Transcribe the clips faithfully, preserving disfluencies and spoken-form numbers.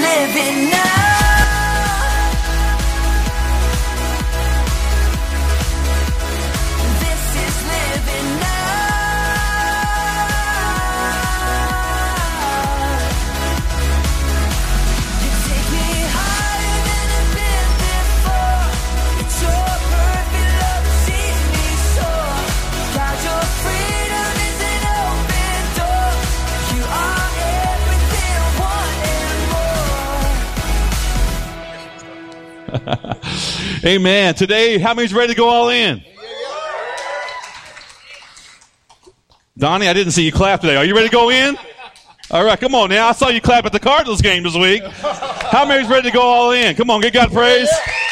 living now. Amen. Today, how many's ready to go all in? Donnie, I didn't see you clap today. Are you ready to go in? All right, come on now. I saw you clap at the Cardinals game this week. How many's ready to go all in? Come on, give God praise.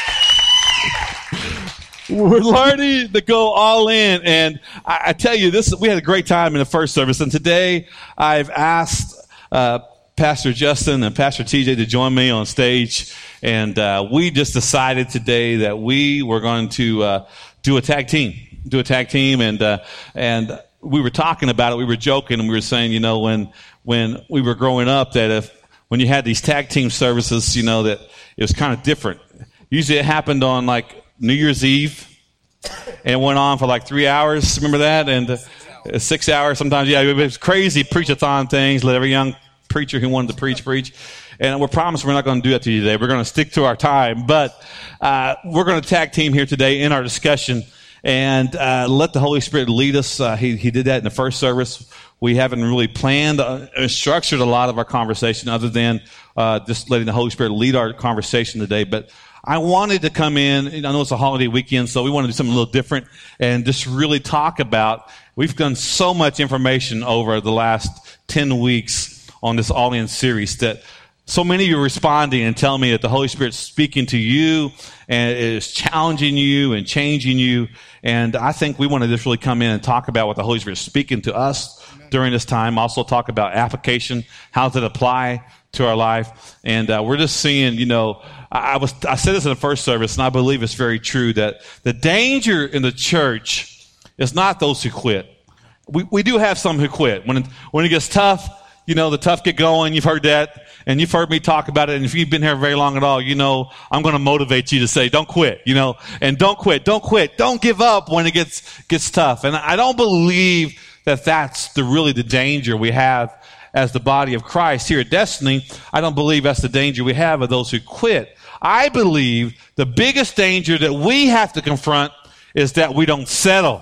We're learning to go all in. And I, I tell you, this we had a great time in the first service. And today, I've asked uh, Pastor Justin and Pastor T J to join me on stage. And uh, we just decided today that we were going to uh, do a tag team, do a tag team. And uh, and we were talking about it. We were joking, and we were saying, you know, when when we were growing up, that if when you had these tag team services, you know, that it was kind of different. Usually it happened on like New Year's Eve, and it went on for like three hours. Remember that? And uh, six hours sometimes. Yeah, it was crazy preach-a-thon things. Let every young preacher who wanted to preach preach. And we're promised we're not going to do that to you today. We're going to stick to our time. But uh, we're going to tag team here today in our discussion and uh, let the Holy Spirit lead us. Uh, he, he did that in the first service. We haven't really planned uh, structured a lot of our conversation other than uh, just letting the Holy Spirit lead our conversation today. But I wanted to come in. I know it's a holiday weekend, so we want to do something a little different and just really talk about. We've done so much information over the last ten weeks on this All In series that so many of you are responding and telling me that the Holy Spirit's speaking to you and is challenging you and changing you. And I think we want to just really come in and talk about what the Holy Spirit's speaking to us Amen. During this time. Also talk about application. How does it apply to our life? And uh, we're just seeing, you know, I, I was I said this in the first service, and I believe it's very true, that the danger in the church is not those who quit. We we do have some who quit. When it, when it gets tough, you know, the tough get going. You've heard that. And you've heard me talk about it. And if you've been here very long at all, you know, I'm going to motivate you to say, don't quit, you know, and don't quit, don't quit. Don't give up when it gets, gets tough. And I don't believe that that's the really the danger we have as the body of Christ here at Destiny. I don't believe that's the danger we have of those who quit. I believe the biggest danger that we have to confront is that we don't settle.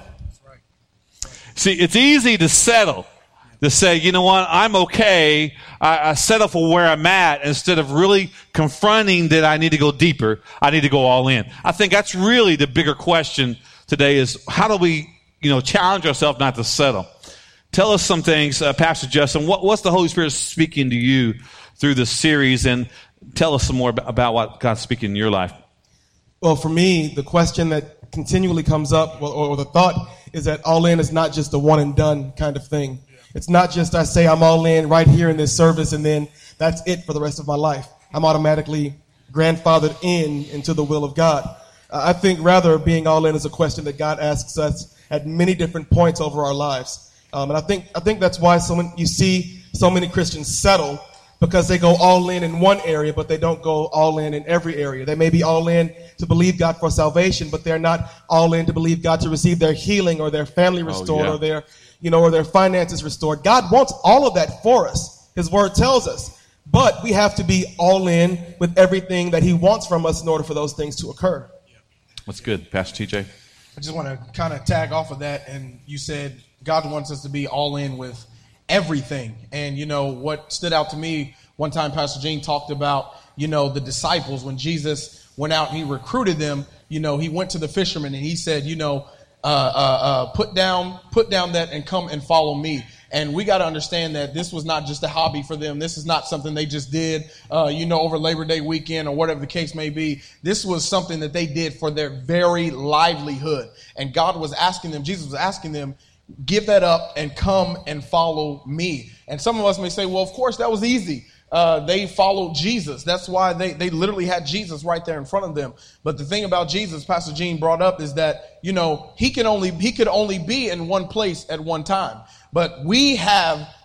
See, it's easy to settle. To say, you know what, I'm okay, I, I settle for where I'm at instead of really confronting that I need to go deeper, I need to go all in. I think that's really the bigger question today is how do we, you know, challenge ourselves not to settle? Tell us some things, uh, Pastor Justin, what, what's the Holy Spirit speaking to you through this series, and tell us some more about, about what God's speaking in your life. Well, for me, the question that continually comes up, or, or the thought, is that all in is not just a one and done kind of thing. It's not just I say I'm all in right here in this service and then that's it for the rest of my life. I'm automatically grandfathered in into the will of God. Uh, I think rather being all in is a question that God asks us at many different points over our lives. Um, and I think I think that's why so many, you see so many Christians settle, because they go all in in one area, but they don't go all in in every area. They may be all in to believe God for salvation, but they're not all in to believe God to receive their healing or their family restored oh, yeah. or their you know, or their finances restored. God wants all of that for us. His word tells us. But we have to be all in with everything that he wants from us in order for those things to occur. That's good. Pastor T J? I just want to kind of tag off of that. And you said God wants us to be all in with everything. And, you know, what stood out to me, one time Pastor Gene talked about, you know, the disciples. When Jesus went out and he recruited them, you know, he went to the fishermen and he said, you know, Uh, uh, uh, put down, put down that and come and follow me. And we got to understand that this was not just a hobby for them. This is not something they just did, uh, you know, over Labor Day weekend or whatever the case may be. This was something that they did for their very livelihood. And God was asking them, Jesus was asking them, give that up and come and follow me. And some of us may say, well, of course, that was easy. Uh, they followed Jesus. That's why they, they literally had Jesus right there in front of them. But the thing about Jesus, Pastor Gene brought up, is that, you know, he can only, he could only be in one place at one time. But we have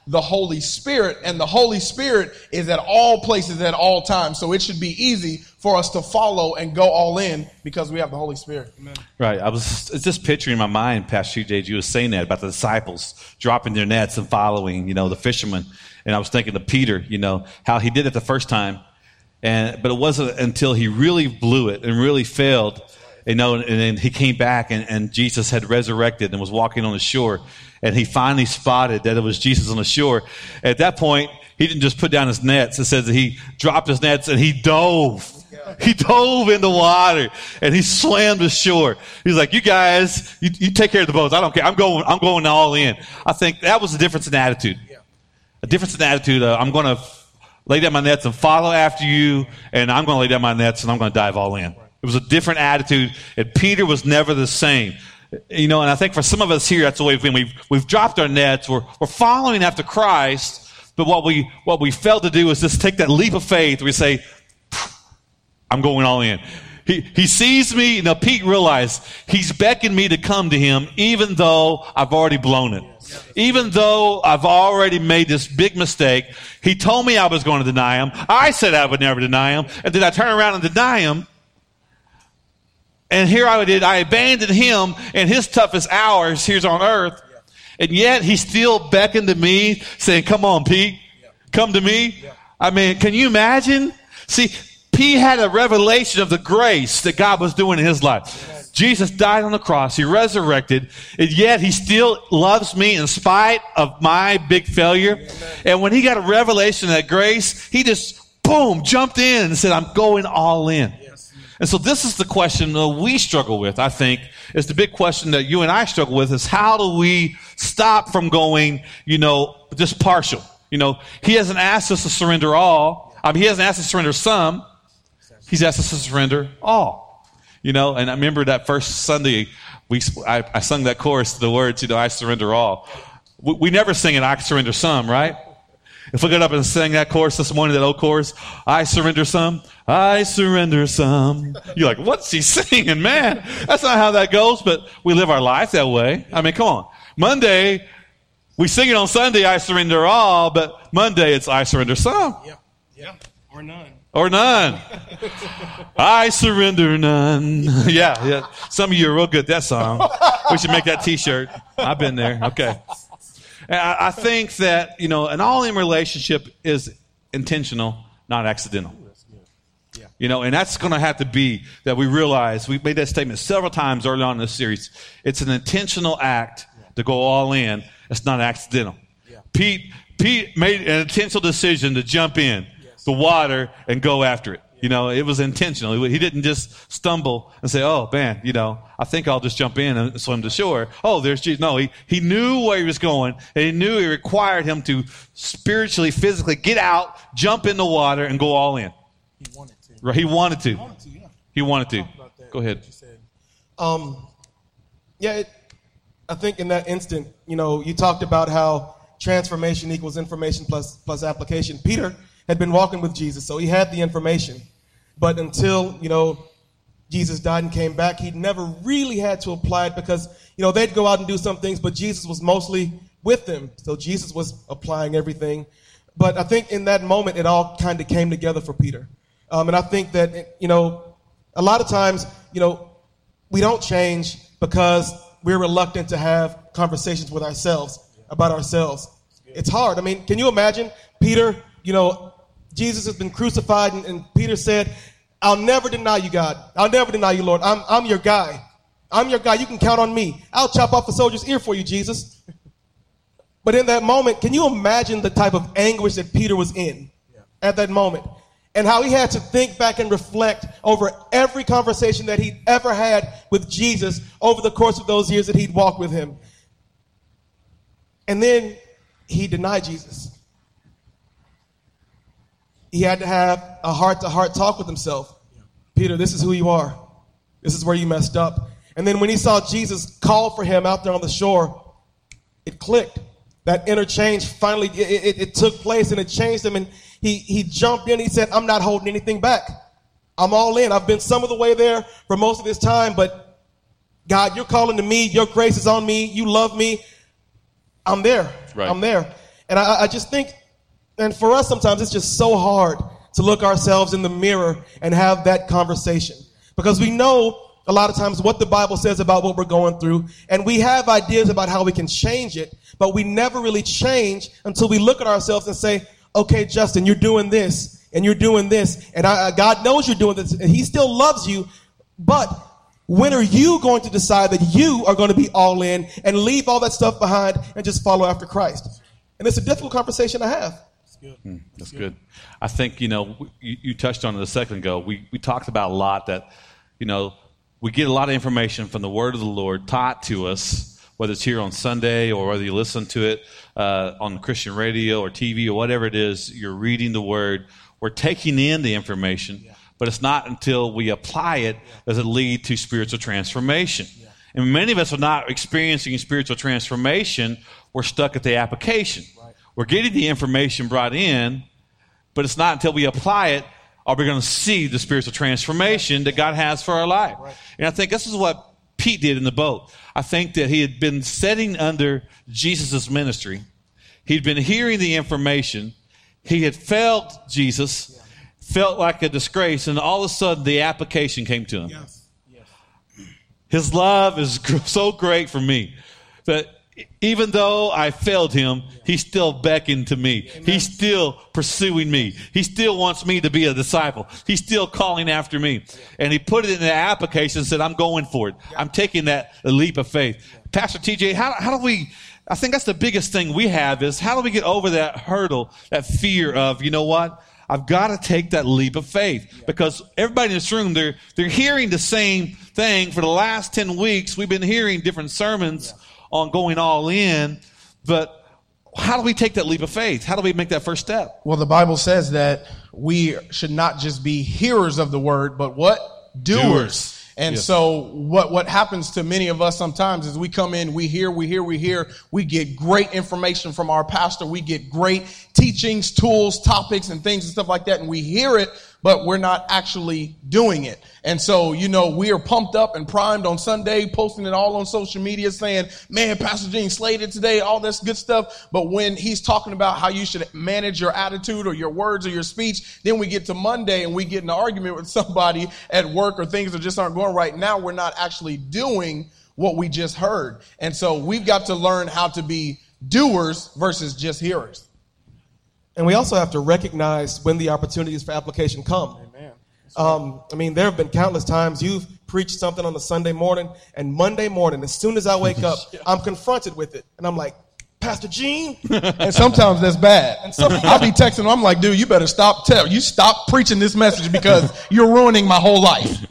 the Holy Spirit, and the Holy Spirit is at all places at all times. So it should be easy for us to follow and go all in because we have the Holy Spirit. Amen. Right. I was just picturing in my mind, Pastor T J, you were saying that about the disciples dropping their nets and following, you know, the fishermen. And I was thinking of Peter, you know, how he did it the first time. And, but it wasn't until he really blew it and really failed, you know, and then he came back and, and Jesus had resurrected and was walking on the shore. And he finally spotted that it was Jesus on the shore. At that point, he didn't just put down his nets. It says that he dropped his nets and he dove. He dove in the water and he swam to shore. He's like, you guys, you, you take care of the boats. I don't care. I'm going, I'm going all in. I think that was a difference in attitude. A difference in attitude. Uh, I'm going to lay down my nets and follow after you, and I'm going to lay down my nets and I'm going to dive all in. It was a different attitude, and Peter was never the same. You know, and I think for some of us here, that's the way we've been. We've, we've dropped our nets. We're, we're following after Christ, but what we, what we failed to do is just take that leap of faith where we say, I'm going all in. He, he sees me. You know, Pete realized he's beckoned me to come to him even though I've already blown it. Even though I've already made this big mistake. He told me I was going to deny him. I said I would never deny him. And then I turn around and deny him. And here I did. I abandoned him in his toughest hours here on earth. And yet he still beckoned to me saying, come on, Pete. Come to me. I mean, can you imagine? See, Pete had a revelation of the grace that God was doing in his life. Jesus died on the cross. He resurrected. And yet he still loves me in spite of my big failure. Amen. And when he got a revelation of that grace, he just, boom, jumped in and said, I'm going all in. Yes. And so this is the question that we struggle with, I think, is the big question that you and I struggle with is how do we stop from going, you know, just partial? You know, he hasn't asked us to surrender all. I mean, he hasn't asked us to surrender some. He's asked us to surrender all. You know, and I remember that first Sunday, we I, I sung that chorus, the words, you know, I surrender all. We, we never sing it, I surrender some, right? If we got up and sang that chorus this morning, that old chorus, I surrender some, I surrender some. You're like, what's he singing, man? That's not how that goes, but we live our life that way. I mean, come on. Monday, we sing it on Sunday, I surrender all, but Monday it's I surrender some. Yeah, yeah, or none. Or none. I surrender none. Yeah, yeah. Some of you are real good at that song. We should make that T-shirt. I've been there. Okay. And I, I think that, you know, an all-in relationship is intentional, not accidental. Yeah. You know, and that's going to have to be that we realize, we've made that statement several times early on in this series. It's an intentional act to go all in. It's not accidental. Yeah. Pete, Pete made an intentional decision to jump in the water and go after it. You know, it was intentional. He didn't just stumble and say, oh, man, you know, I think I'll just jump in and swim to shore. Oh, there's Jesus. No, he, he knew where he was going, and he knew it required him to spiritually, physically get out, jump in the water, and go all in. He wanted to. Right, he wanted to. He wanted to, yeah. He wanted to. Go ahead. Um, yeah, it, I think in that instant, you know, you talked about how transformation equals information plus plus application. Peter had been walking with Jesus, so he had the information. But until, you know, Jesus died and came back, he'd never really had to apply it because, you know, they'd go out and do some things, but Jesus was mostly with them. So Jesus was applying everything. But I think in that moment, it all kind of came together for Peter. Um, and I think that, you know, a lot of times, you know, we don't change because we're reluctant to have conversations with ourselves about ourselves. It's hard. I mean, can you imagine Peter, you know, Jesus has been crucified, and, and Peter said, I'll never deny you, God. I'll never deny you, Lord. I'm, I'm your guy. I'm your guy. You can count on me. I'll chop off a soldier's ear for you, Jesus. But in that moment, can you imagine the type of anguish that Peter was in yeah. at that moment? And how he had to think back and reflect over every conversation that he'd ever had with Jesus over the course of those years that he'd walked with him. And then he denied Jesus. He had to have a heart-to-heart talk with himself. Yeah. Peter, this is who you are. This is where you messed up. And then when he saw Jesus call for him out there on the shore, it clicked. That interchange finally, it, it, it took place and it changed him. And he, he jumped in. He said, I'm not holding anything back. I'm all in. I've been some of the way there for most of this time, but God, you're calling to me. Your grace is on me. You love me. I'm there. Right. I'm there. And I, I just think, and for us sometimes it's just so hard to look ourselves in the mirror and have that conversation. Because we know a lot of times what the Bible says about what we're going through, and we have ideas about how we can change it, but we never really change until we look at ourselves and say, okay, Justin, you're doing this, and you're doing this, and I, God knows you're doing this, and he still loves you, but when are you going to decide that you are going to be all in and leave all that stuff behind and just follow after Christ? And it's a difficult conversation to have. That's good. Mm, that's good. I think, you know, you, you touched on it a second ago. We, we talked about a lot that, you know, we get a lot of information from the Word of the Lord taught to us, whether it's here on Sunday or whether you listen to it uh, on Christian radio or T V or whatever it is, you're reading the Word. We're taking in the information. Yeah. But it's not until we apply it does it lead to spiritual transformation. Yeah. And many of us are not experiencing spiritual transformation. We're stuck at the application. Right. We're getting the information brought in, but it's not until we apply it are we going to see the spiritual transformation that God has for our life. Right. And I think this is what Pete did in the boat. I think that he had been sitting under Jesus' ministry. He'd been hearing the information. He had felt Jesus. Yeah. Felt like a disgrace, and all of a sudden the application came to him. Yes. Yes. His love is so great for me that even though I failed him, he still beckoned to me. Amen. He's still pursuing me. He still wants me to be a disciple. He's still calling after me. Yeah. And he put it in the application and said, I'm going for it. Yeah. I'm taking that leap of faith. Yeah. Pastor T J, how, how do we, I think that's the biggest thing we have is how do we get over that hurdle, that fear of, you know what? I've got to take that leap of faith yeah. because everybody in this room, they're they're hearing the same thing for the last ten weeks. We've been hearing different sermons yeah. on going all in, but how do we take that leap of faith? How do we make that first step? Well, the Bible says that we should not just be hearers of the word, but what? Doers. Doers. And yes. so what, what happens to many of us sometimes is we come in, we hear, we hear, we hear, we get great information from our pastor. We get great teachings, tools, topics, and things and stuff like that. And we hear it, but we're not actually doing it. And so, you know, we are pumped up and primed on Sunday, posting it all on social media saying, man, Pastor Gene slayed it today, all this good stuff. But when he's talking about how you should manage your attitude or your words or your speech, then we get to Monday and we get in an argument with somebody at work or things that just aren't going right. Now we're not actually doing what we just heard. And so we've got to learn how to be doers versus just hearers. And we also have to recognize when the opportunities for application come. Amen. Um, I mean, there have been countless times you've preached something on a Sunday morning, and Monday morning, as soon as I wake up, yeah. I'm confronted with it. And I'm like, Pastor Gene? And sometimes that's bad. And sometimes I'll be texting him, I'm like, dude, you better stop tell you stop preaching this message because you're ruining my whole life.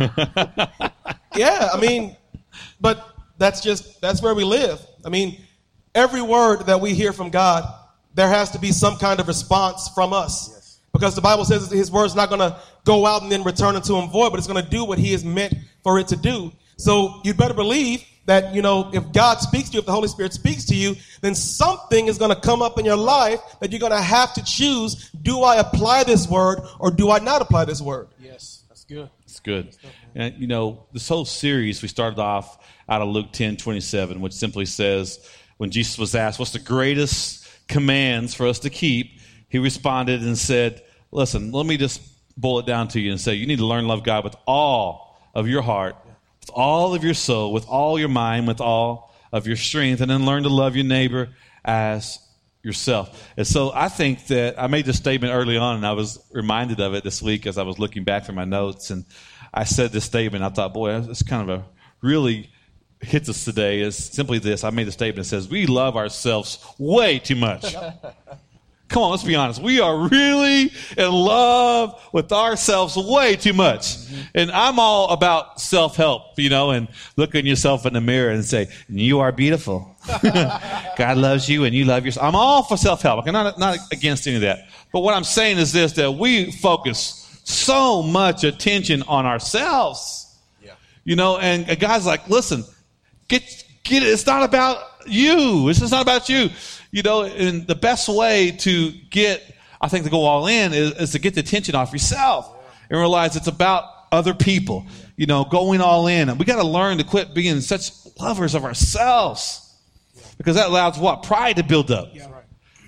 Yeah, I mean, but that's just, that's where we live. I mean, every word that we hear from God, there has to be some kind of response from us. Yes. Because the Bible says his word's not going to go out and then return unto him void, but it's going to do what he is meant for it to do. So you'd better believe that, you know, if God speaks to you, if the Holy Spirit speaks to you, then something is going to come up in your life that you're going to have to choose. Do I apply this word or do I not apply this word? Yes, that's good. That's good. That's good, and, you know, this whole series, we started off out of Luke ten twenty-seven, which simply says, when Jesus was asked, what's the greatest commands for us to keep, he responded and said, listen, let me just boil it down to you and say, you need to learn to love God with all of your heart, with all of your soul, with all your mind, with all of your strength, and then learn to love your neighbor as yourself. And so I think that I made this statement early on, and I was reminded of it this week as I was looking back through my notes, and I said this statement. I thought, boy, it's kind of a really hits us today is simply this. I made a statement that says, we love ourselves way too much. Come on, let's be honest. We are really in love with ourselves way too much. Mm-hmm. And I'm all about self-help, you know, and looking yourself in the mirror and say, you are beautiful. God loves you and you love yourself. I'm all for self-help. I'm not, not against any of that. But what I'm saying is this, that we focus so much attention on ourselves. Yeah. You know, and a guy's like, listen, Get, get it. It's not about you. It's just not about you. You know, and the best way to get, I think, to go all in is, is to get the attention off yourself and realize it's about other people. You know, going all in. And we got to learn to quit being such lovers of ourselves because that allows what? Pride to build up.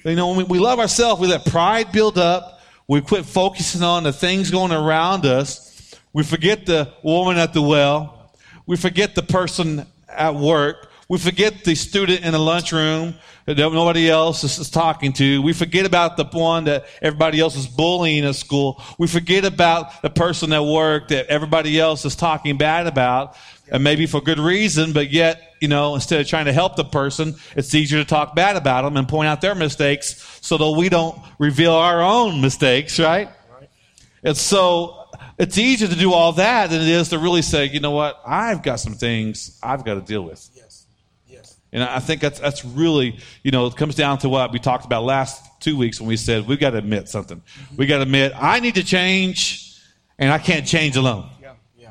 You know, when we, we love ourselves, we let pride build up. We quit focusing on the things going around us. We forget the woman at the well. We forget the person at work. We forget the student in the lunchroom that nobody else is talking to. We forget about the one that everybody else is bullying at school. We forget about the person at work that everybody else is talking bad about, and maybe for good reason, but yet, you know, instead of trying to help the person, it's easier to talk bad about them and point out their mistakes so that we don't reveal our own mistakes, right? Right. And so it's easier to do all that than it is to really say, you know what, I've got some things I've got to deal with. Yes. Yes. And I think that's that's really, you know, it comes down to what we talked about last two weeks when we said we've got to admit something. Mm-hmm. We got to admit I need to change, and I can't change alone. Yeah. Yeah.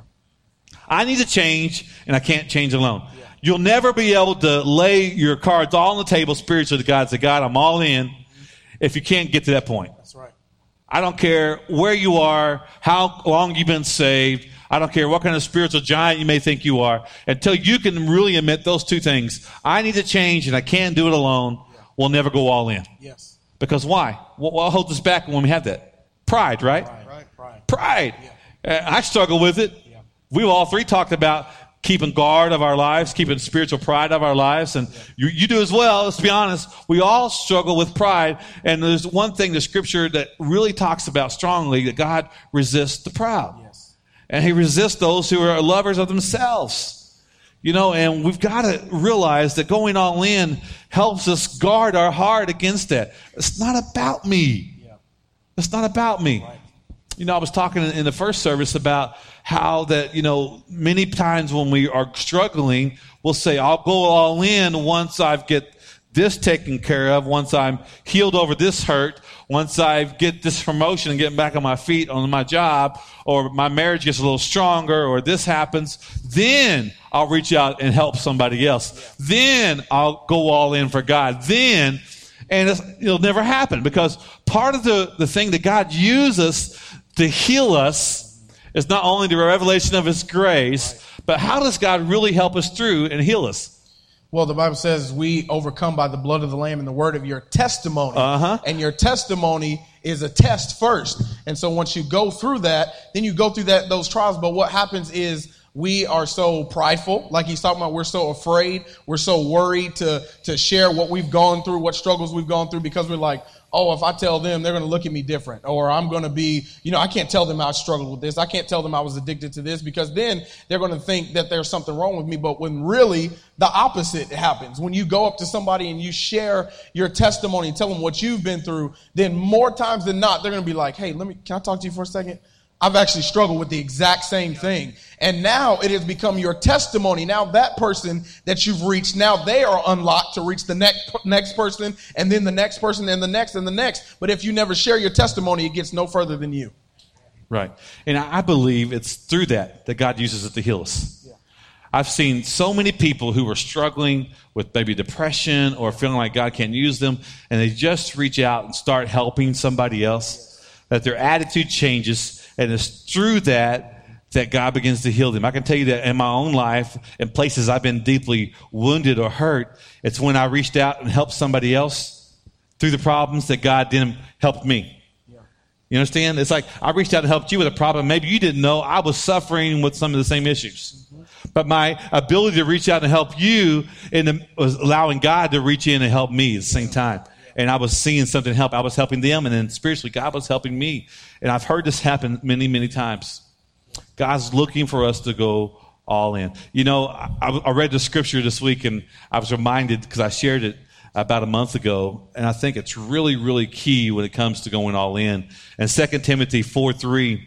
I need to change, and I can't change alone. Yeah. You'll never be able to lay your cards all on the table spiritually to God, say, God, I'm all in, mm-hmm. if you can't get to that point. That's right. I don't care where you are, how long you've been saved. I don't care what kind of spiritual giant you may think you are. Until you can really admit those two things, I need to change and I can't do it alone, yeah. we'll never go all in. Yes. Because why? What, what holds us back when we have that? Pride, right? Pride. Right. Pride. Pride. Yeah. Uh, I struggle with it. Yeah. We've all three talked about keeping guard of our lives, keeping spiritual pride of our lives. And yeah. you, you do as well. Let's be honest. We all struggle with pride. And there's one thing, the scripture that really talks about strongly, that God resists the proud. Yes. And he resists those who are lovers of themselves. You know, and we've got to realize that going all in helps us guard our heart against that. It's not about me. Yeah. It's not about me. Right. You know, I was talking in the first service about how that, you know, many times when we are struggling, we'll say, I'll go all in once I've get this taken care of, once I'm healed over this hurt, once I get this promotion and get back on my feet on my job, or my marriage gets a little stronger, or this happens, then I'll reach out and help somebody else. Yeah. Then I'll go all in for God. Then, and it's, it'll never happen, because part of the, the thing that God uses to heal us is not only the revelation of his grace, right. but how does God really help us through and heal us? Well, the Bible says we overcome by the blood of the Lamb and the word of your testimony. Uh-huh. And your testimony is a test first. And so once you go through that, then you go through that those trials. But what happens is we are so prideful, like he's talking about. We're so afraid. We're so worried to, to share what we've gone through, what struggles we've gone through, because we're like, oh, if I tell them, they're going to look at me different. Or I'm going to be, you know, I can't tell them I struggled with this. I can't tell them I was addicted to this, because then they're going to think that there's something wrong with me. But when really the opposite happens, when you go up to somebody and you share your testimony and tell them what you've been through, then more times than not, they're going to be like, hey, let me, can I talk to you for a second? I've actually struggled with the exact same thing. And now it has become your testimony. Now that person that you've reached, now they are unlocked to reach the next next person, and then the next person, and the next, and the next. But if you never share your testimony, it gets no further than you. Right. And I believe it's through that that God uses it to heal us. Yeah. I've seen so many people who are struggling with maybe depression or feeling like God can't use them, and they just reach out and start helping somebody else, that their attitude changes. And it's through that that God begins to heal them. I can tell you that in my own life, in places I've been deeply wounded or hurt, it's when I reached out and helped somebody else through the problems that God then helped me. Yeah. You understand? It's like I reached out and helped you with a problem. Maybe you didn't know I was suffering with some of the same issues. Mm-hmm. But my ability to reach out and help you in was allowing God to reach in and help me at the same time. And I was seeing something help. I was helping them, and then spiritually, God was helping me. And I've heard this happen many, many times. God's looking for us to go all in. You know, I, I read the scripture this week, and I was reminded, because I shared it about a month ago, and I think it's really, really key when it comes to going all in. In Second Timothy four three,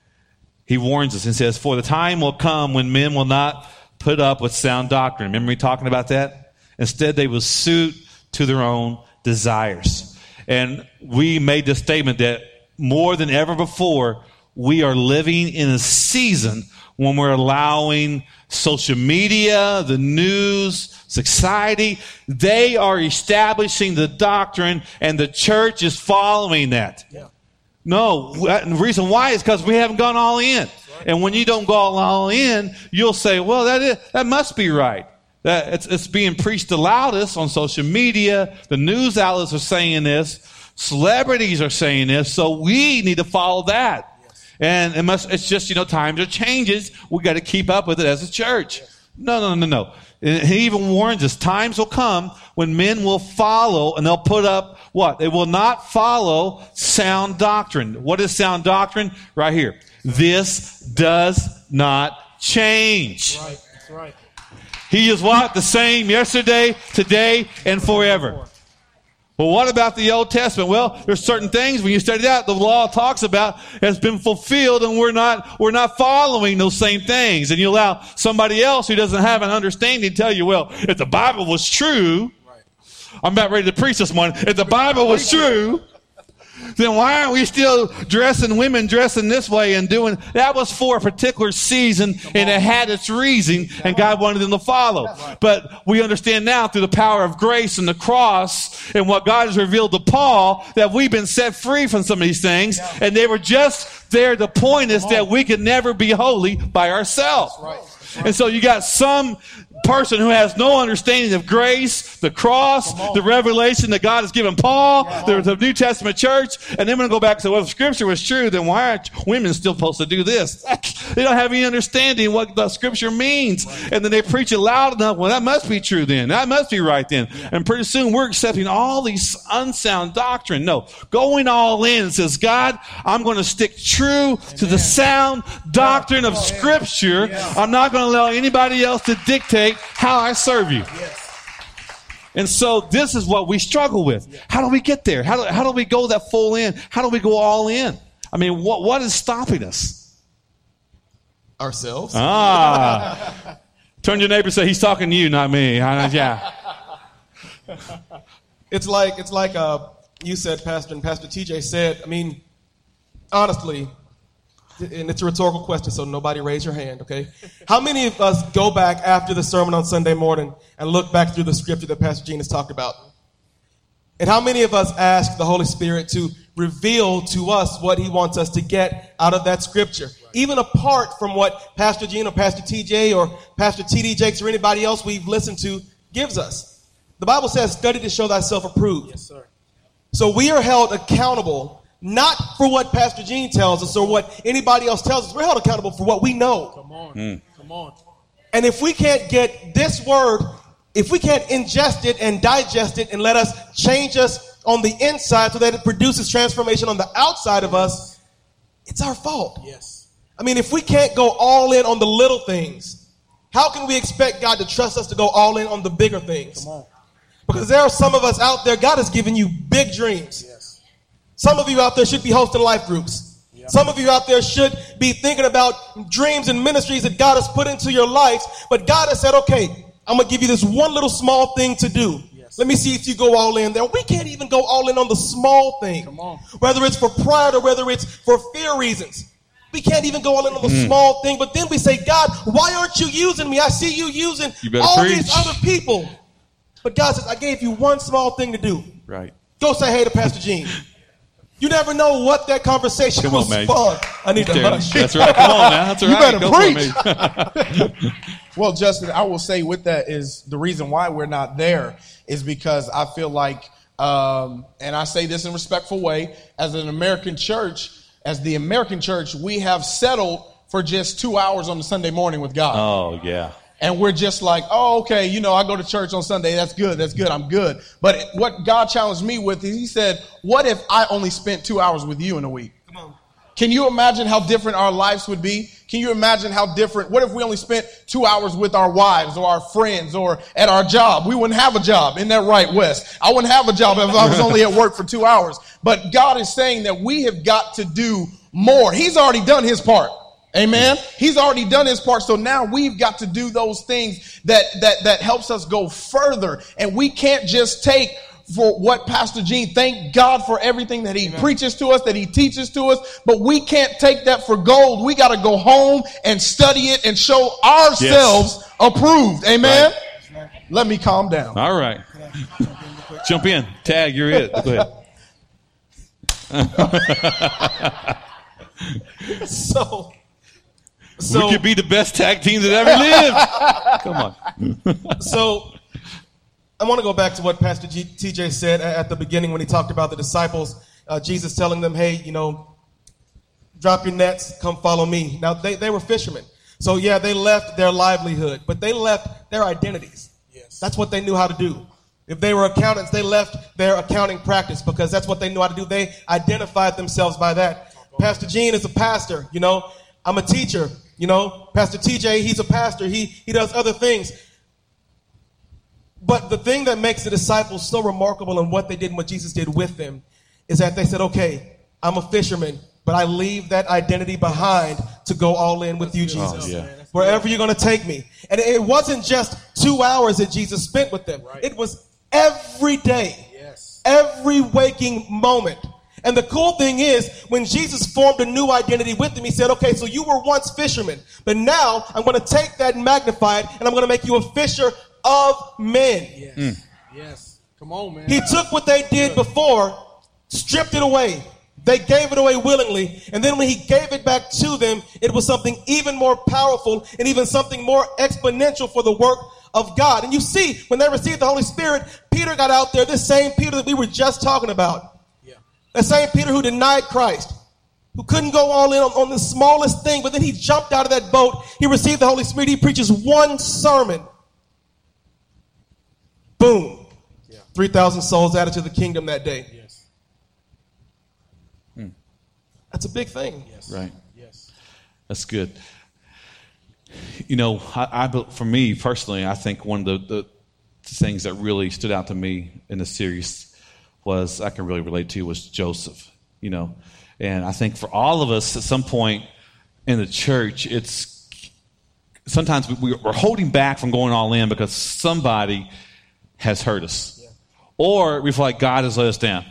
he warns us and says, for the time will come when men will not put up with sound doctrine. Remember me talking about that? Instead, they will suit to their own desires. And we made the statement that more than ever before, we are living in a season when we're allowing social media, the news, society, they are establishing the doctrine, and the church is following that. Yeah. No, the reason why is because we haven't gone all in. Right. And when you don't go all in, you'll say, well, that is, that must be right. That it's, it's being preached the loudest on social media. The news outlets are saying this. Celebrities are saying this. So we need to follow that. Yes. And it must, it's just, you know, times are changes. We got to keep up with it as a church. Yes. No, no, no, no. And he even warns us, times will come when men will follow and they'll put up what? They will not follow sound doctrine. What is sound doctrine? Right here. This does not change. That's right. That's right. He is what? The same yesterday, today, and forever. Well, what about the Old Testament? Well, there's certain things when you study that the law talks about has been fulfilled, and we're not we're not following those same things. And you allow somebody else who doesn't have an understanding to tell you, well, if the Bible was true, right. I'm about ready to preach this morning. If the Bible was true, then why aren't we still dressing women dressing this way and doing that? Was for a particular season and it had its reason and God wanted them to follow. But we understand now through the power of grace and the cross and what God has revealed to Paul that we've been set free from some of these things, and they were just there to point us that we could never be holy by ourselves. And so you got some person who has no understanding of grace, the cross, the revelation that God has given Paul, the, the New Testament church, and then we're going to go back and say, well, if Scripture was true, then why aren't women still supposed to do this? They don't have any understanding what the Scripture means. Right. And then they preach it loud enough. Well, that must be true then. That must be right then. Yeah. And pretty soon we're accepting all these unsound doctrine. No, going all in and says, God, I'm going to stick true Amen. To the sound doctrine yeah. of Scripture. Yeah. I'm not going to allow anybody else to dictate how I serve you. Yes. And so this is what we struggle with. Yeah. How do we get there? How do, how do we go that full in? How do we go all in? I mean, what what is stopping us? Ourselves. Ah. Turn to your neighbor and say, he's talking to you, not me. Yeah. It's like, it's like uh, you said, Pastor, and Pastor T J said, I mean, honestly, and it's a rhetorical question, so nobody raise your hand, okay? How many of us go back after the sermon on Sunday morning and look back through the scripture that Pastor Gene has talked about? And how many of us ask the Holy Spirit to reveal to us what he wants us to get out of that scripture? Right. Even apart from what Pastor Gene or Pastor T J or Pastor T D Jakes or anybody else we've listened to gives us. The Bible says, study to show thyself approved. Yes, sir. So we are held accountable not for what Pastor Gene tells us or what anybody else tells us. We're held accountable for what we know. Come on. Mm. Come on. And if we can't get this word, if we can't ingest it and digest it and let us change us on the inside so that it produces transformation on the outside of us, it's our fault. Yes. I mean, if we can't go all in on the little things, how can we expect God to trust us to go all in on the bigger things? Come on. Because there are some of us out there, God has given you big dreams. Yes. Some of you out there should be hosting life groups. Yep. Some of you out there should be thinking about dreams and ministries that God has put into your lives. But God has said, okay, I'm going to give you this one little small thing to do. Yes. Let me see if you go all in there. We can't even go all in on the small thing. Come on. Whether it's for pride or whether it's for fear reasons. We can't even go all in on the mm. small thing. But then we say, God, why aren't you using me? I see you using you all preach. These other people. But God says, I gave you one small thing to do. Right. Go say hey to Pastor Gene. You never know what that conversation Come will on, spawn. I need to hush. That's right. Come on now. That's you right. You better preach. Well, Justin, I will say with that is the reason why we're not there is because I feel like, um, and I say this in a respectful way, as an American church, as the American church, we have settled for just two hours on the Sunday morning with God. Oh, yeah. And we're just like, oh, okay, you know, I go to church on Sunday. That's good. That's good. I'm good. But what God challenged me with is he said, what if I only spent two hours with you in a week? Come on. Can you imagine how different our lives would be? Can you imagine how different? What if we only spent two hours with our wives or our friends or at our job? We wouldn't have a job. Isn't that right, Wes? I wouldn't have a job if I was only at work for two hours. But God is saying that we have got to do more. He's already done his part. Amen. He's already done his part. So now we've got to do those things that, that, that helps us go further. And we can't just take for what Pastor Gene, thank God for everything that he Amen. Preaches to us, that he teaches to us. But we can't take that for gold. We got to go home and study it and show ourselves yes. approved. Amen. Right. Let me calm down. All right. Jump in. Tag, you're it. Go ahead. so... So, we could be the best tag team that ever lived. Come on. So I want to go back to what Pastor G- T J said at the beginning when he talked about the disciples. Uh, Jesus telling them, hey, you know, drop your nets, come follow me. Now, they, they were fishermen. So, yeah, they left their livelihood, but they left their identities. Yes. That's what they knew how to do. If they were accountants, they left their accounting practice because that's what they knew how to do. They identified themselves by that. Pastor Gene is a pastor, you know. I'm a teacher, you know. Pastor T J, he's a pastor. He, he does other things. But the thing that makes the disciples so remarkable in what they did and what Jesus did with them is that they said, okay, I'm a fisherman, but I leave that identity behind to go all in with you, Jesus. Oh, yeah. Wherever you're going to take me. And it wasn't just two hours that Jesus spent with them. It was every day, Yes. every waking moment. And the cool thing is, when Jesus formed a new identity with them, he said, okay, so you were once fishermen, but now I'm going to take that and magnify it, and I'm going to make you a fisher of men. Yes. Mm. Yes. Come on, man. He took what they did before, stripped it away. They gave it away willingly. And then when he gave it back to them, it was something even more powerful and even something more exponential for the work of God. And you see, when they received the Holy Spirit, Peter got out there, this same Peter that we were just talking about. Yeah. That same Peter who denied Christ, who couldn't go all in on, on the smallest thing, but then he jumped out of that boat. He received the Holy Spirit. He preaches one sermon. Boom. Yeah. three thousand souls added to the kingdom that day. Yes. Hmm. That's a big thing. Yes. Right. Yes. That's good. You know, I, I for me personally, I think one of the, the things that really stood out to me in the series was I can really relate to was Joseph. You know, and I think for all of us at some point in the church, it's sometimes we, we're holding back from going all in because somebody has hurt us, yeah. Or we feel like God has let us down.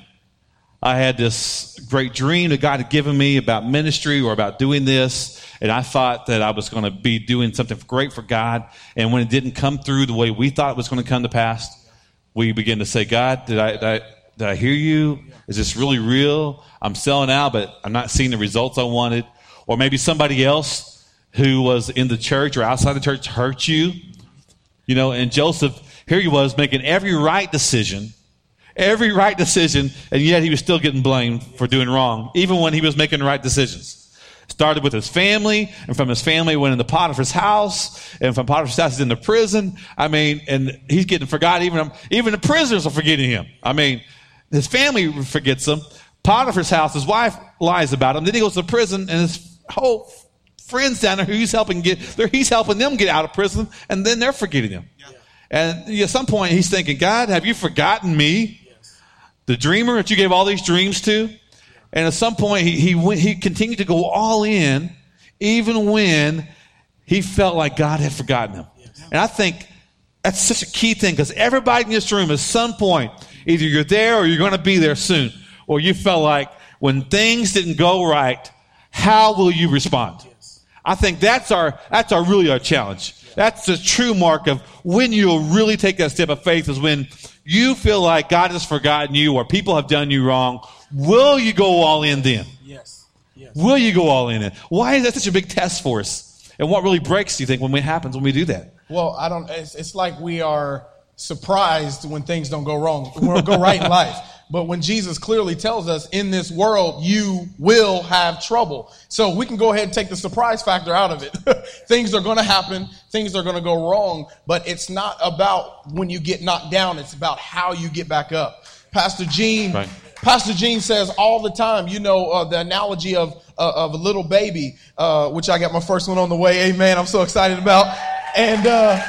I had this great dream that God had given me about ministry or about doing this, and I thought that I was going to be doing something great for God, and when it didn't come through the way we thought it was going to come to pass, we begin to say, God, did I, did I, did I hear you? Is this really real? I'm selling out, but I'm not seeing the results I wanted. Or maybe somebody else who was in the church or outside the church hurt you. You know, and Joseph, here he was making every right decision, every right decision, and yet he was still getting blamed for doing wrong, even when he was making the right decisions. Started with his family, and from his family went into Potiphar's house, and from Potiphar's house he's into prison. I mean, and he's getting forgotten. Even, even the prisoners are forgetting him. I mean, his family forgets him. Potiphar's house, his wife lies about him. Then he goes to prison, and his whole friends down there who he's helping get, he's helping them get out of prison, and then they're forgetting him. Yeah. And at some point he's thinking, God, have you forgotten me? Yes. The dreamer that you gave all these dreams to? Yeah. And at some point he he, went, he continued to go all in, even when he felt like God had forgotten him. Yes. And I think that's such a key thing, because everybody in this room at some point, either you're there or you're going to be there soon, or you felt like when things didn't go right, how will you respond? Yes. I think that's our that's our really our challenge. That's the true mark of when you'll really take that step of faith, is when you feel like God has forgotten you or people have done you wrong. Will you go all in then? Yes. Yes. Will you go all in then? Why is that such a big test for us? And what really breaks, do you think, when it happens when we do that? Well, I don't. It's, it's like we are surprised when things don't go wrong, go right in life. But when Jesus clearly tells us, in this world, you will have trouble. So we can go ahead and take the surprise factor out of it. Things are going to happen. Things are going to go wrong. But it's not about when you get knocked down. It's about how you get back up. Pastor Gene, right. Pastor Gene says all the time, you know, uh, the analogy of, uh, of a little baby, uh, which I got my first one on the way. Amen. I'm so excited about. And, uh,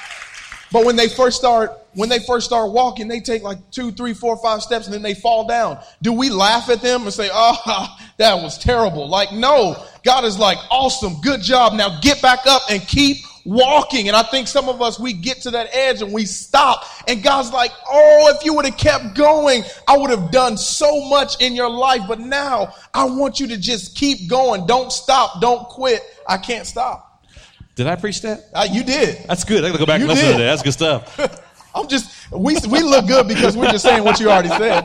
but when they first start, when they first start walking, they take like two, three, four, five steps, and then they fall down. Do we laugh at them and say, oh, that was terrible? Like, no, God is like, awesome, good job. Now get back up and keep walking. And I think some of us, we get to that edge and we stop. And God's like, oh, if you would have kept going, I would have done so much in your life. But now I want you to just keep going. Don't stop. Don't quit. I can't stop. Did I preach that? Uh, you did. That's good. I got to go back You and listen did. to that. That's good stuff. I'm just, we we look good because we're just saying what you already said.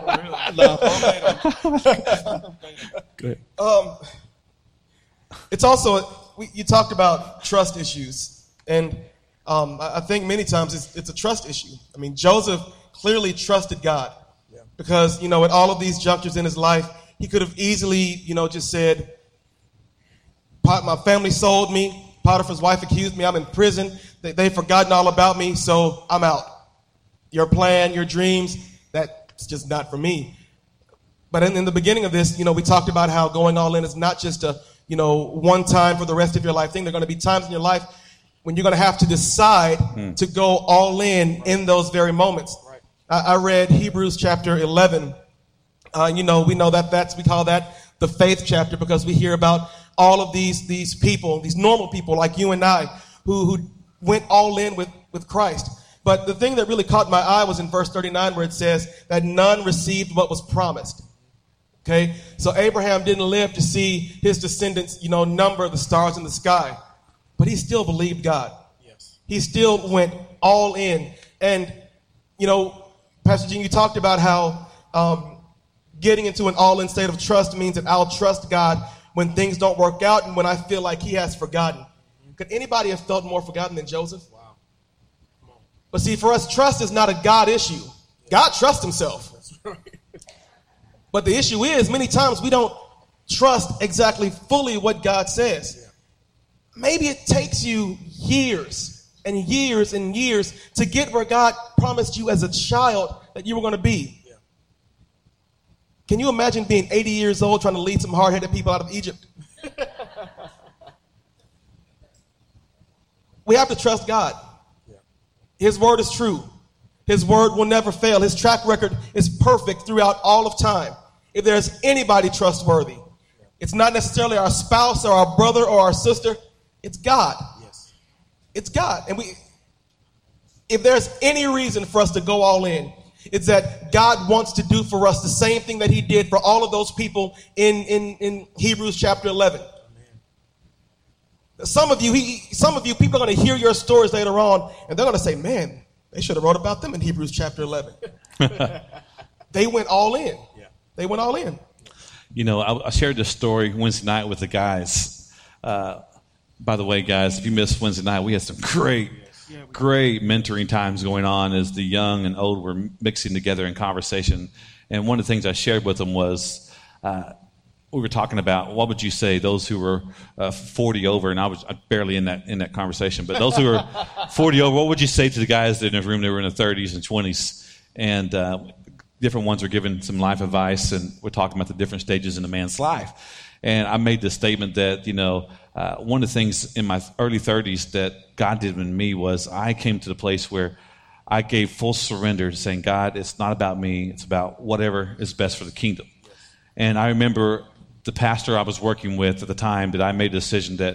Good. Um, it's also, we, you talked about trust issues, and um, I, I think many times it's, it's a trust issue. I mean, Joseph clearly trusted God yeah. because, you know, at all of these junctures in his life, he could have easily, you know, just said, my family sold me, Potiphar's wife accused me, I'm in prison, they, they've forgotten all about me, so I'm out. Your plan, your dreams, that's just not for me. But in, in the beginning of this, you know, we talked about how going all in is not just a, you know, one time for the rest of your life thing. There are going to be times in your life when you're going to have to decide mm. to go all in right. in those very moments. Right. I, I read Hebrews chapter eleven. Uh, you know, we know that that's, we call that the faith chapter because we hear about all of these, these people, these normal people like you and I who, who went all in with, with Christ. But the thing that really caught my eye was in verse thirty-nine where it says that none received what was promised. Okay, so Abraham didn't live to see his descendants, you know, number the stars in the sky, but he still believed God. Yes. He still went all in. And, you know, Pastor Gene, you talked about how um, getting into an all-in state of trust means that I'll trust God when things don't work out and when I feel like he has forgotten. Mm-hmm. Could anybody have felt more forgotten than Joseph? Wow. Come on. But see, for us, trust is not a God issue. Yeah. God trusts himself. That's right. But the issue is, many times we don't trust exactly fully what God says. Yeah. Maybe it takes you years and years and years to get where God promised you as a child that you were going to be. Yeah. Can you imagine being eighty years old trying to lead some hard-headed people out of Egypt? We have to trust God. Yeah. His word is true. His word will never fail. His track record is perfect throughout all of time. If there's anybody trustworthy, it's not necessarily our spouse or our brother or our sister. It's God. Yes. It's God. And we, if there's any reason for us to go all in, it's that God wants to do for us the same thing that he did for all of those people in, in, in Hebrews chapter eleven. Amen. Some of you, he, some of you, people are going to hear your stories later on, and they're going to say, man, they should have wrote about them in Hebrews chapter eleven. They went all in. Yeah. They went all in. You know, I, I shared this story Wednesday night with the guys. Uh, by the way, guys, if you missed Wednesday night, we had some great, yeah, great mentoring times going on as the young and old were mixing together in conversation. And one of the things I shared with them was uh, we were talking about what would you say those who were uh, forty over, and I was barely in that in that conversation, but those who were forty over, what would you say to the guys that in the room that were in their thirties and twenties? And uh, different ones were giving some life advice, and we're talking about the different stages in a man's life. And I made this statement that, you know, uh, one of the things in my early thirties that God did in me was I came to the place where I gave full surrender to saying, God, it's not about me. It's about whatever is best for the kingdom. Yes. And I remember the pastor I was working with at the time that I made a decision that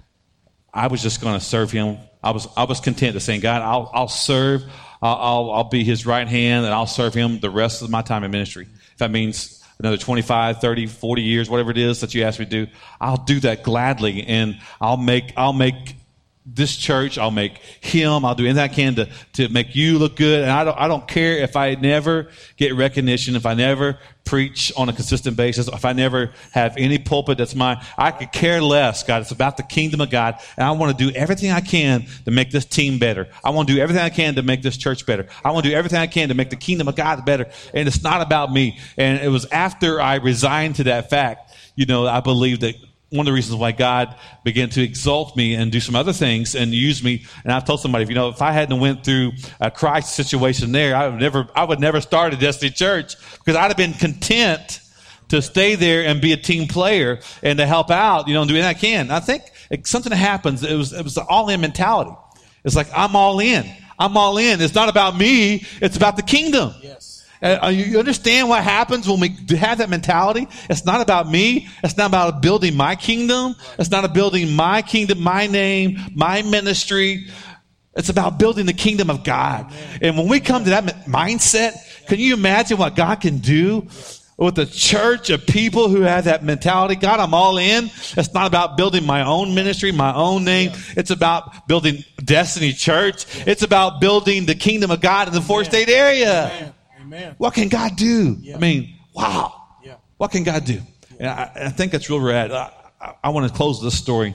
I was just going to serve him. I was I was content to saying, God, I'll I'll serve. I'll, I'll I'll be his right hand, and I'll serve him the rest of my time in ministry. If that means another twenty-five, thirty, forty years, whatever it is that you ask me to do, I'll do that gladly, and I'll make I'll make this church, I'll make him, I'll do anything I can to, to make you look good. And I don't I don't care if I never get recognition, if I never preach on a consistent basis, if I never have any pulpit that's mine. I could care less, God. It's about the kingdom of God. And I want to do everything I can to make this team better. I want to do everything I can to make this church better. I want to do everything I can to make the kingdom of God better. And it's not about me. And it was after I resigned to that fact, you know, I believe that one of the reasons why God began to exalt me and do some other things and use me. And I've told somebody, you know, if I hadn't went through a Christ situation there, I would never, I would never start a Destiny Church because I'd have been content to stay there and be a team player and to help out, you know, and do anything I can. I think something happens. It was, it was the all-in mentality. It's like, I'm all in. I'm all in. It's not about me. It's about the kingdom. Yes. Uh, you understand what happens when we have that mentality? It's not about me. It's not about building my kingdom. It's not about building my kingdom, my name, my ministry. It's about building the kingdom of God. And when we come to that mindset, can you imagine what God can do with a church of people who have that mentality? God, I'm all in. It's not about building my own ministry, my own name. It's about building Destiny Church. It's about building the kingdom of God in the four-state area. Amen. Amen. What can God do? Yeah. I mean, wow. Yeah. What can God do? Yeah. And I, I think that's real rad. I, I, I want to close this story.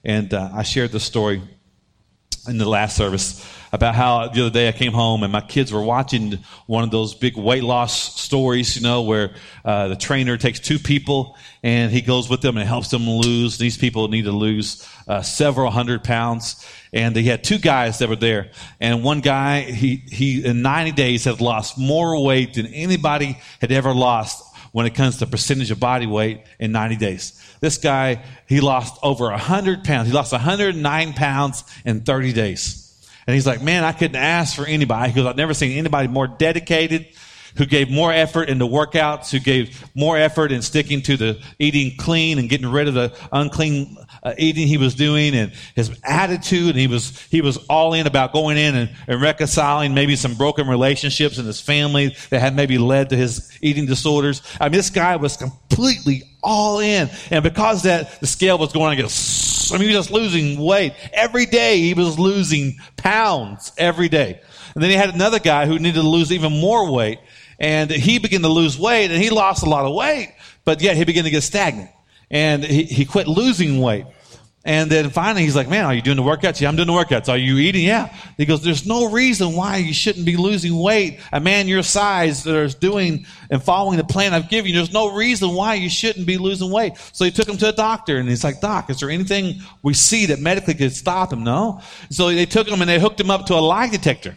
And uh, I shared this story in the last service about how the other day I came home and my kids were watching one of those big weight loss stories, you know, where uh, the trainer takes two people and he goes with them and helps them lose. These people need to lose uh, several hundred pounds. And he had two guys that were there. And one guy, he, he in ninety days had lost more weight than anybody had ever lost when it comes to percentage of body weight in ninety days. This guy, he lost over one hundred pounds. He lost one hundred nine pounds in thirty days. And he's like, man, I couldn't ask for anybody. He goes, I've never seen anybody more dedicated, who gave more effort in the workouts, who gave more effort in sticking to the eating clean and getting rid of the unclean uh, eating he was doing, and his attitude. And he was he was all in about going in and, and reconciling maybe some broken relationships in his family that had maybe led to his eating disorders. I mean, this guy was completely all in. And because that the scale was going, I guess, I mean, he was just losing weight. Every day he was losing pounds every day. And then he had another guy who needed to lose even more weight. And he began to lose weight, and he lost a lot of weight, but yet he began to get stagnant. And he, he quit losing weight. And then finally he's like, man, are you doing the workouts? Yeah, I'm doing the workouts. Are you eating? Yeah. He goes, there's no reason why you shouldn't be losing weight. A man your size that is doing and following the plan I've given you, there's no reason why you shouldn't be losing weight. So he took him to a doctor, and he's like, Doc, is there anything we see that medically could stop him? No. So they took him and they hooked him up to a lie detector.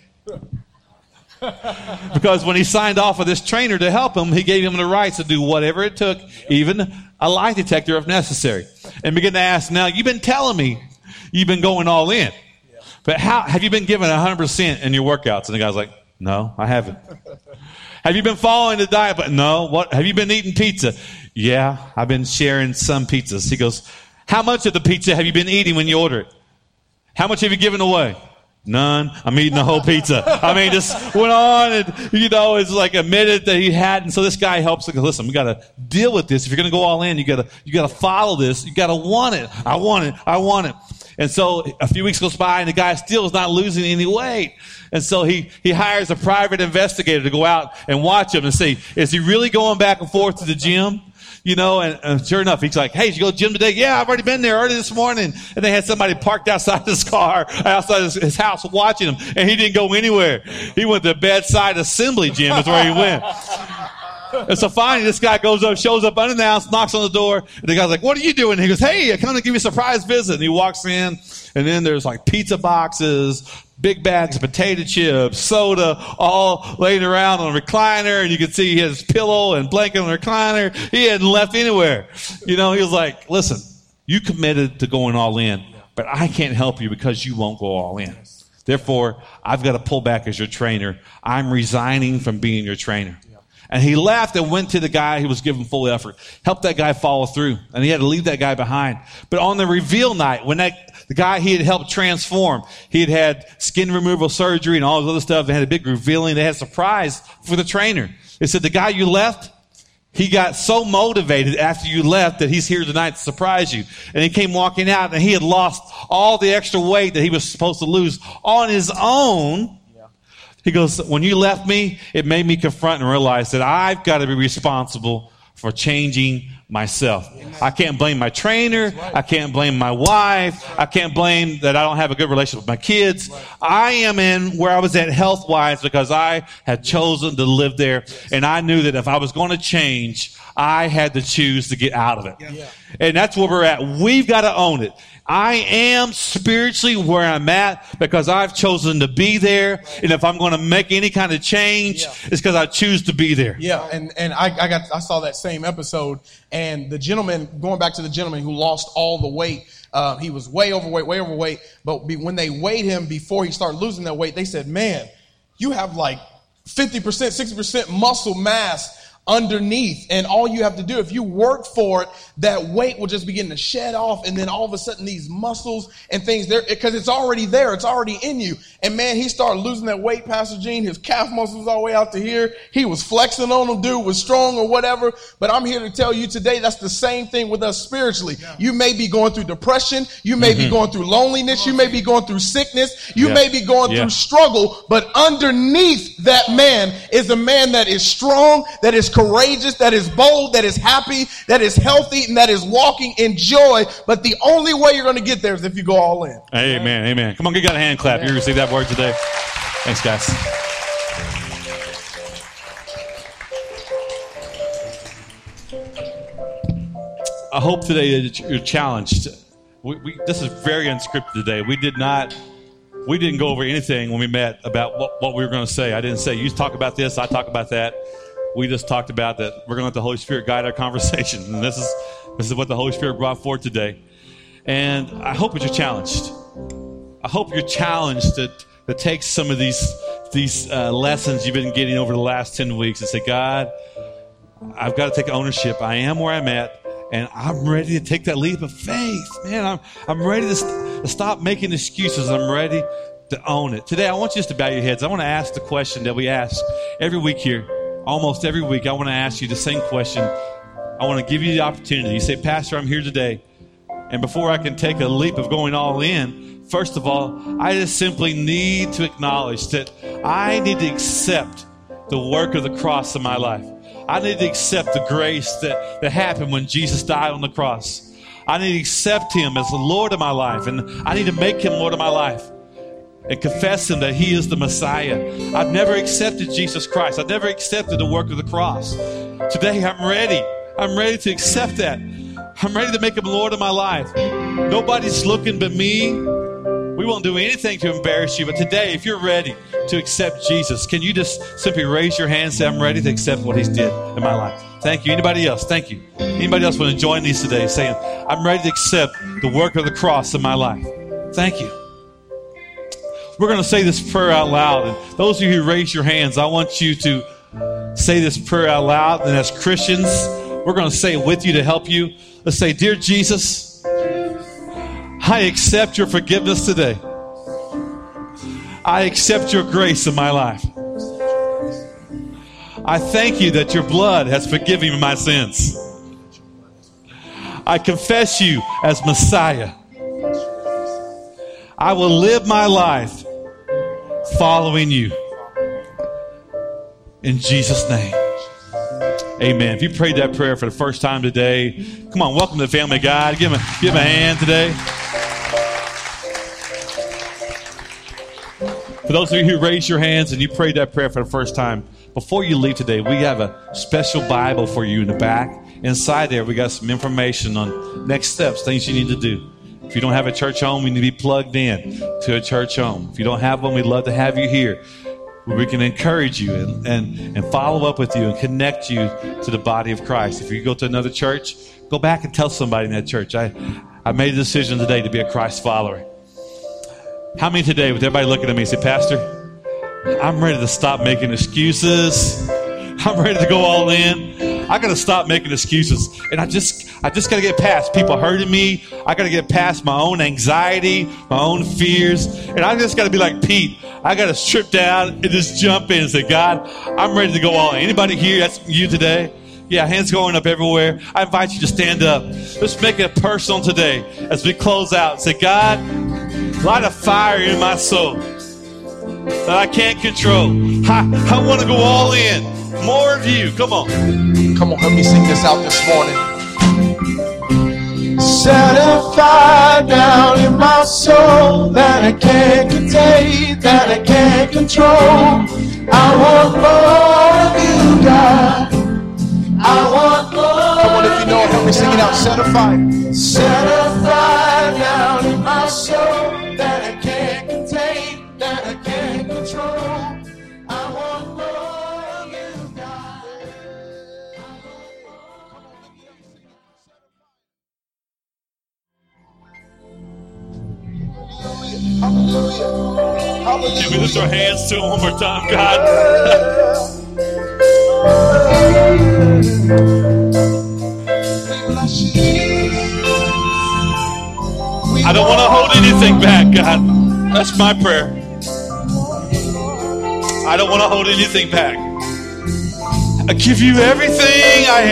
Because when he signed off with this trainer to help him, he gave him the rights to do whatever it took, even a lie detector if necessary. And began to ask, now, you've been telling me you've been going all in. But how have you been giving one hundred percent in your workouts? And the guy's like, no, I haven't. Have you been following the diet? But no. What? Have you been eating pizza? Yeah, I've been sharing some pizzas. He goes, how much of the pizza have you been eating when you order it? How much have you given away? None. I'm eating the whole pizza. I mean, just went on and, you know, it's like admitted that he hadn't. So this guy helps. Like, listen, we got to deal with this. If you're going to go all in, you got to, you got to follow this. You got to want it. I want it. I want it. And so a few weeks goes by and the guy still is not losing any weight. And so he, he hires a private investigator to go out and watch him and see, is he really going back and forth to the gym? You know, and, and sure enough, he's like, hey, did you go to the gym today? Yeah, I've already been there early this morning. And they had somebody parked outside his car, outside his, his house watching him, and he didn't go anywhere. He went to the bedside assembly gym is where he went. And so finally, this guy goes up, shows up unannounced, knocks on the door, and the guy's like, what are you doing? And he goes, hey, I come to give you a surprise visit. And he walks in, and then there's like pizza boxes, big bags of potato chips, soda, all laying around on a recliner, and you can see his pillow and blanket on the recliner. He hadn't left anywhere. You know, he was like, listen, you committed to going all in, but I can't help you because you won't go all in. Therefore, I've got to pull back as your trainer. I'm resigning from being your trainer. And he left and went to the guy who was giving full effort, helped that guy follow through, and he had to leave that guy behind. But on the reveal night, when that the guy he had helped transform, he had had skin removal surgery and all this other stuff, they had a big revealing, they had a surprise for the trainer. They said, the guy you left, he got so motivated after you left that he's here tonight to surprise you. And he came walking out, and he had lost all the extra weight that he was supposed to lose on his own. He goes, when you left me, it made me confront and realize that I've got to be responsible for changing myself. I can't blame my trainer. I can't blame my wife. I can't blame that I don't have a good relationship with my kids. I am in where I was at health-wise because I had chosen to live there. And I knew that if I was going to change, I had to choose to get out of it. And that's where we're at. We've got to own it. I am spiritually where I'm at because I've chosen to be there. And if I'm going to make any kind of change, yeah. it's because I choose to be there. Yeah, and, and I, I got I saw that same episode, and the gentleman, going back to the gentleman who lost all the weight, uh, he was way overweight, way overweight. But be, when they weighed him before he started losing that weight, they said, man, you have like fifty percent, sixty percent muscle mass underneath, and all you have to do, if you work for it, that weight will just begin to shed off, and then all of a sudden these muscles and things there, because it's already there, it's already in you. And man, he started losing that weight, Pastor Gene. His calf muscles all the way out to here. He was flexing on them, dude was strong or whatever. But I'm here to tell you today, that's the same thing with us spiritually. Yeah. You may be going through depression, you may mm-hmm. be going through loneliness, you may be going through sickness, you yeah. may be going yeah. through struggle, but underneath that man is a man that is strong, that is courageous, that is bold, that is happy, that is healthy, and that is walking in joy. But the only way you're going to get there is if you go all in. Amen. Amen. Come on, give God a hand clap. You received that word today. Thanks, guys. I hope today that you're challenged. We, we, this is very unscripted today. We did not, we didn't go over anything when we met about what, what we were going to say. I didn't say, you talk about this, I talk about that. We just talked about that we're going to let the Holy Spirit guide our conversation. And this is, this is what the Holy Spirit brought forth today. And I hope that you're challenged. I hope you're challenged to, to take some of these, these uh, lessons you've been getting over the last ten weeks and say, God, I've got to take ownership. I am where I'm at. And I'm ready to take that leap of faith. Man, I'm I'm ready to, st- to stop making excuses. I'm ready to own it. Today, I want you just to bow your heads. I want to ask the question that we ask every week here. Almost every week, I want to ask you the same question. I want to give you the opportunity. You say, Pastor, I'm here today. And before I can take a leap of going all in, first of all, I just simply need to acknowledge that I need to accept the work of the cross in my life. I need to accept the grace that, that happened when Jesus died on the cross. I need to accept him as the Lord of my life, and I need to make him Lord of my life and confess him that he is the Messiah. I've never accepted Jesus Christ. I've never accepted the work of the cross. Today, I'm ready. I'm ready to accept that. I'm ready to make him Lord of my life. Nobody's looking but me. We won't do anything to embarrass you, but today, if you're ready to accept Jesus, can you just simply raise your hand and say, I'm ready to accept what he's did in my life? Thank you. Anybody else? Thank you. Anybody else want to join these today saying, I'm ready to accept the work of the cross in my life? Thank you. We're going to say this prayer out loud. And those of you who raise your hands, I want you to say this prayer out loud. And as Christians, we're going to say it with you to help you. Let's say, Dear Jesus, I accept your forgiveness today. I accept your grace in my life. I thank you that your blood has forgiven me my sins. I confess you as Messiah. I will live my life following you. In Jesus' name. Amen. If you prayed that prayer for the first time today, come on, welcome to the family of God. Give him a, give him a hand today. For those of you who raised your hands and you prayed that prayer for the first time, before you leave today, we have a special Bible for you in the back. Inside there, we got some information on next steps, things you need to do. If you don't have a church home, you need to be plugged in to a church home. If you don't have one, we'd love to have you here. We can encourage you and, and, and follow up with you and connect you to the body of Christ. If you go to another church, go back and tell somebody in that church, I, I made a decision today to be a Christ follower. How many today, with everybody looking at me, say, Pastor, I'm ready to stop making excuses. I'm ready to go all in. I got to stop making excuses. And I just I just got to get past people hurting me. I got to get past my own anxiety, my own fears. And I just got to be like Pete. I got to strip down and just jump in and say, God, I'm ready to go all in. Anybody here, that's you today? Yeah, hands going up everywhere. I invite you to stand up. Let's make it personal today as we close out. Say, God, light a fire in my soul that I can't control. I, I want to go all in. More of you. Come on. Come on, help me sing this out this morning. Set a fire down in my soul that I can't contain, that I can't control. I want more of you, God. I want more. Come on, if you know it, help me sing it out. Set a fire. Set a fire down in my soul that I can't contain, that I can't control. I want more of you, God. Hallelujah. Hallelujah. Can we lift our hands to him one more time, God? I don't want to hold anything back, God. That's my prayer. I don't want to hold anything back. I give you everything I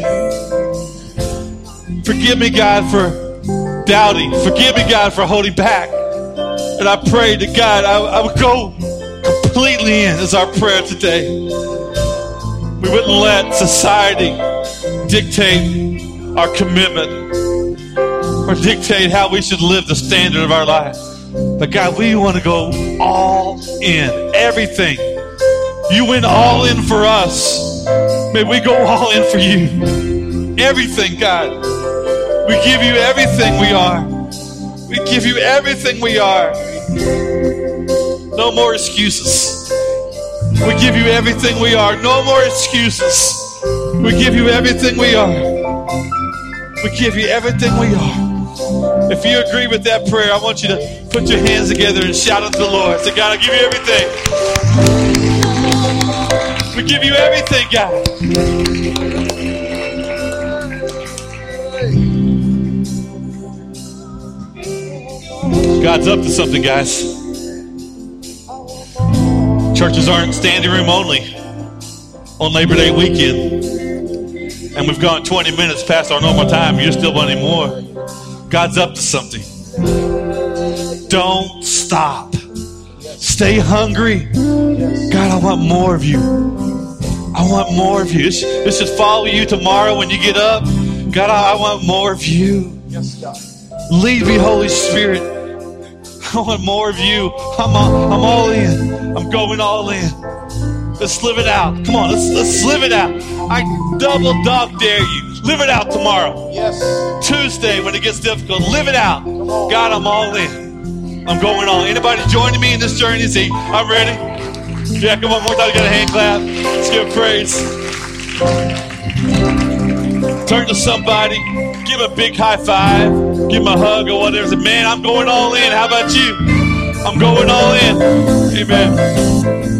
am. Forgive me, God, for doubting. Forgive me, God, for holding back. And I pray to God, I, I would go completely in as our prayer today. We wouldn't let society dictate our commitment or dictate how we should live the standard of our life. But God, we want to go all in. Everything. You went all in for us. May we go all in for you. Everything, God. We give you everything we are. We give you everything we are. No more excuses. We give you everything we are. No more excuses. We give you everything we are. We give you everything we are. If you agree with that prayer, I want you to put your hands together and shout unto the Lord. Say, God, I give you everything. We give you everything, God. God's up to something, guys. Churches aren't standing room only on Labor Day weekend. And we've gone twenty minutes past our normal time. You're still wanting more. God's up to something. Don't stop. Stay hungry. God, I want more of you. I want more of you. This, this should follow you tomorrow when you get up. God, I, I want more of you. Yes, God. Lead me, Holy Spirit. I want more of you. I'm all, I'm all in. I'm going all in. Let's live it out. Come on, let's let's live it out. I double dog dare you. Live it out tomorrow. Yes. Tuesday when it gets difficult, live it out. God, I'm all in. I'm going on. Anybody joining me in this journey? See, I'm ready. Yeah, come on, one time, get a hand clap. Let's give praise. Turn to somebody, give a big high five, give him a hug or whatever. Say, man, I'm going all in. How about you? I'm going all in. Amen.